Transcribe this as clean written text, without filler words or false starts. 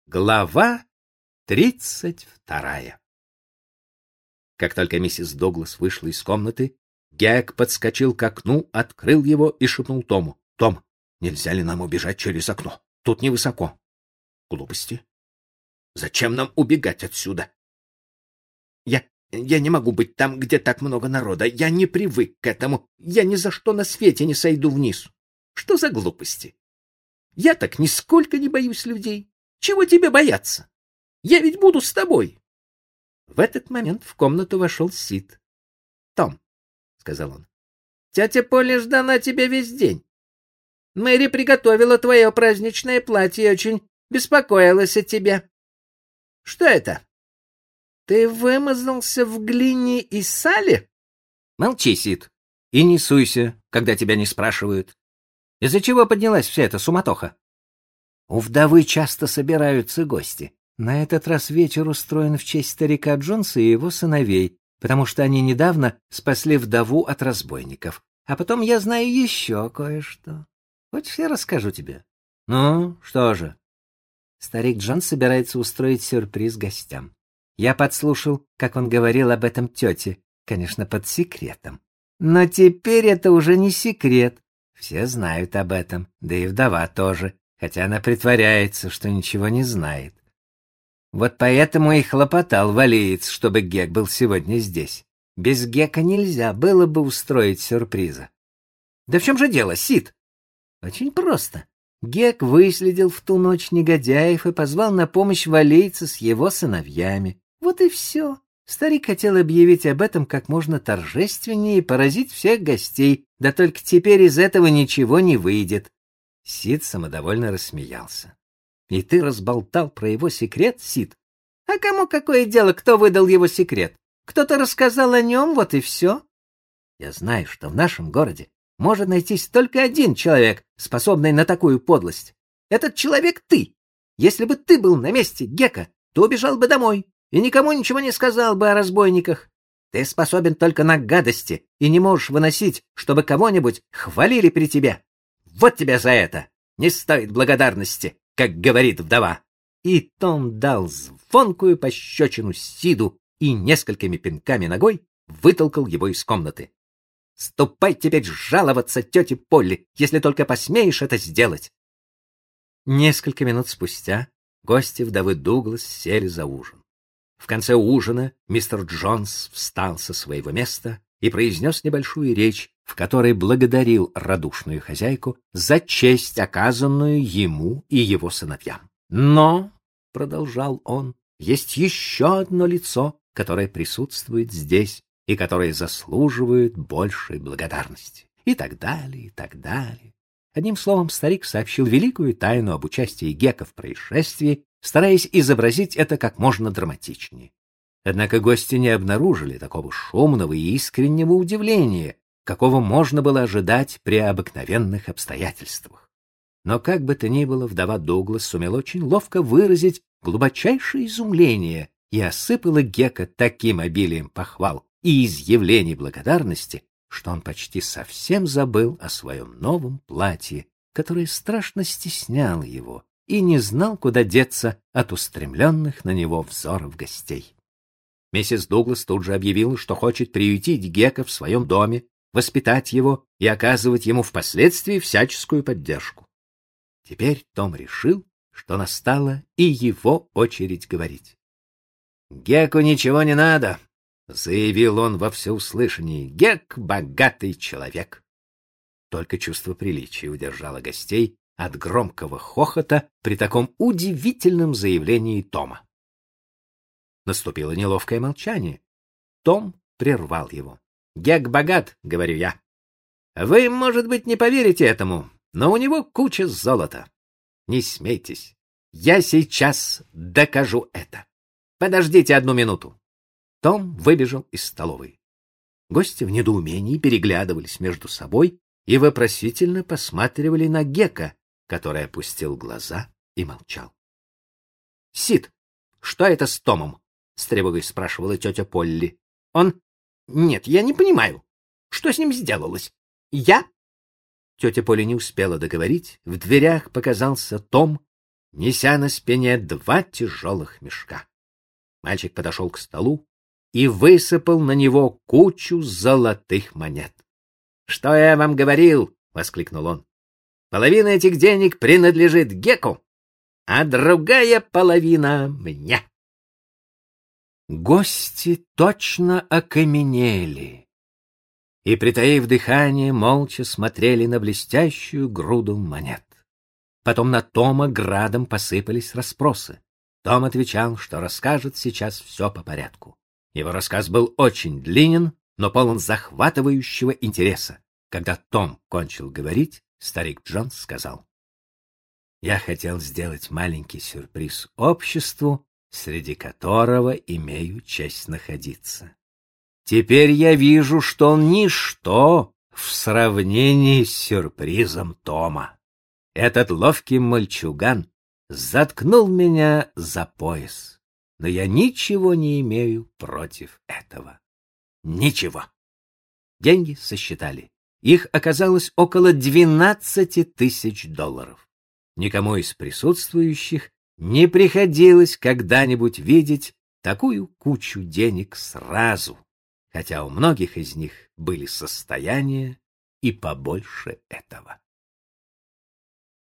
Глава 32. Как только миссис Дуглас вышла из комнаты, Гек подскочил к окну, открыл его и шепнул Тому: «Том, нельзя ли нам убежать через окно? Тут невысоко». «Глупости. Зачем нам убегать отсюда?» Я не могу быть там, где так много народа. Я не привык к этому. Я ни за что на свете не сойду вниз». «Что за глупости? Я так нисколько не боюсь людей. Чего тебе бояться? Я ведь буду с тобой». В этот момент в комнату вошел Сид. «Том», — сказал он, — «тетя Полли ждала тебя весь день. Мэри приготовила твое праздничное платье и очень беспокоилась о тебе». «Что это? Ты вымазался в глине и сале?» «Молчи, Сид, и не суйся, когда тебя не спрашивают. Из-за чего поднялась вся эта суматоха?» «У вдовы часто собираются гости. На этот раз вечер устроен в честь старика Джонса и его сыновей, потому что они недавно спасли вдову от разбойников. А потом я знаю еще кое-что. Хочешь, я расскажу тебе?» «Ну, что же?» Старик Джонс собирается устроить сюрприз гостям. Я подслушал, как он говорил об этом тете, конечно, под секретом. Но теперь это уже не секрет. Все знают об этом, да и вдова тоже, хотя она притворяется, что ничего не знает. Вот поэтому и хлопотал валиец, чтобы Гек был сегодня здесь. Без Гека нельзя было бы устроить сюрприза. Да в чем же дело, Сид? Очень просто. Гек выследил в ту ночь негодяев и позвал на помощь валийца с его сыновьями. Вот и все. Старик хотел объявить об этом как можно торжественнее и поразить всех гостей, да только теперь из этого ничего не выйдет. Сид самодовольно рассмеялся. «И ты разболтал про его секрет, Сид? А кому какое дело, кто выдал его секрет? Кто-то рассказал о нем, вот и все. Я знаю, что в нашем городе может найтись только один человек, способный на такую подлость. Этот человек ты. Если бы ты был на месте Гека, то убежал бы домой и никому ничего не сказал бы о разбойниках. Ты способен только на гадости и не можешь выносить, чтобы кого-нибудь хвалили при тебе. Вот тебя за это! Не стоит благодарности, как говорит вдова». И Том дал звонкую пощечину Сиду и несколькими пинками ногой вытолкал его из комнаты. «Ступай теперь жаловаться тете Полли, если только посмеешь это сделать». Несколько минут спустя гости вдовы Дуглас сели за ужин. В конце ужина мистер Джонс встал со своего места и произнес небольшую речь, в которой благодарил радушную хозяйку за честь, оказанную ему и его сыновьям. «Но, — продолжал он, — есть еще одно лицо, которое присутствует здесь и которое заслуживает большей благодарности». И так далее, и так далее. Одним словом, старик сообщил великую тайну об участии Гека в происшествии, стараясь изобразить это как можно драматичнее. Однако гости не обнаружили такого шумного и искреннего удивления, какого можно было ожидать при обыкновенных обстоятельствах. Но как бы то ни было, вдова Дуглас сумела очень ловко выразить глубочайшее изумление и осыпала Гека таким обилием похвал и изъявлений благодарности, что он почти совсем забыл о своем новом платье, которое страшно стесняло его, и не знал, куда деться от устремленных на него взоров гостей. Миссис Дуглас тут же объявила, что хочет приютить Гека в своем доме, воспитать его и оказывать ему впоследствии всяческую поддержку. Теперь Том решил, что настала и его очередь говорить. «Геку ничего не надо», — заявил он во всеуслышание. «Гек — богатый человек». Только чувство приличия удержало гостей от громкого хохота при таком удивительном заявлении Тома. Наступило неловкое молчание. Том прервал его. «Гек богат, — говорю я. Вы, может быть, не поверите этому, но у него куча золота. Не смейтесь, я сейчас докажу это. Подождите одну минуту». Том выбежал из столовой. Гости в недоумении переглядывались между собой и вопросительно посматривали на Гека, который опустил глаза и молчал. «Сид, что это с Томом?» — с тревогой спрашивала тетя Полли. «Он... Нет, я не понимаю. Что с ним сделалось? Я...» Тетя Полли не успела договорить. В дверях показался Том неся на спине 2 тяжелых мешка. Мальчик подошел к столу и высыпал на него кучу золотых монет. — Что я вам говорил? — воскликнул он. — Половина этих денег принадлежит Геку, а другая половина мне. Гости точно окаменели и, притаив дыхание, молча смотрели на блестящую груду монет. Потом на Тома градом посыпались расспросы. Том отвечал, что расскажет сейчас все по порядку. Его рассказ был очень длинен, но полон захватывающего интереса. Когда Том кончил говорить, старик Джонс сказал: «Я хотел сделать маленький сюрприз обществу, среди которого имею честь находиться. Теперь я вижу, что он ничто в сравнении с сюрпризом Тома. Этот ловкий мальчуган заткнул меня за пояс, но я ничего не имею против этого. Ничего». Деньги сосчитали. Их оказалось около 12 тысяч долларов. Никому из присутствующих не приходилось когда-нибудь видеть такую кучу денег сразу, хотя у многих из них были состояния и побольше этого.